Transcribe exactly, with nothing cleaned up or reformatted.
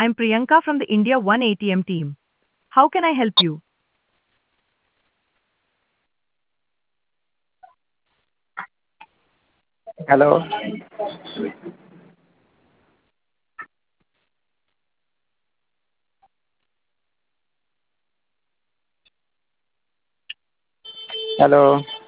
I'm Priyanka from the India One A T M team. How can I help you? Hello. Hello.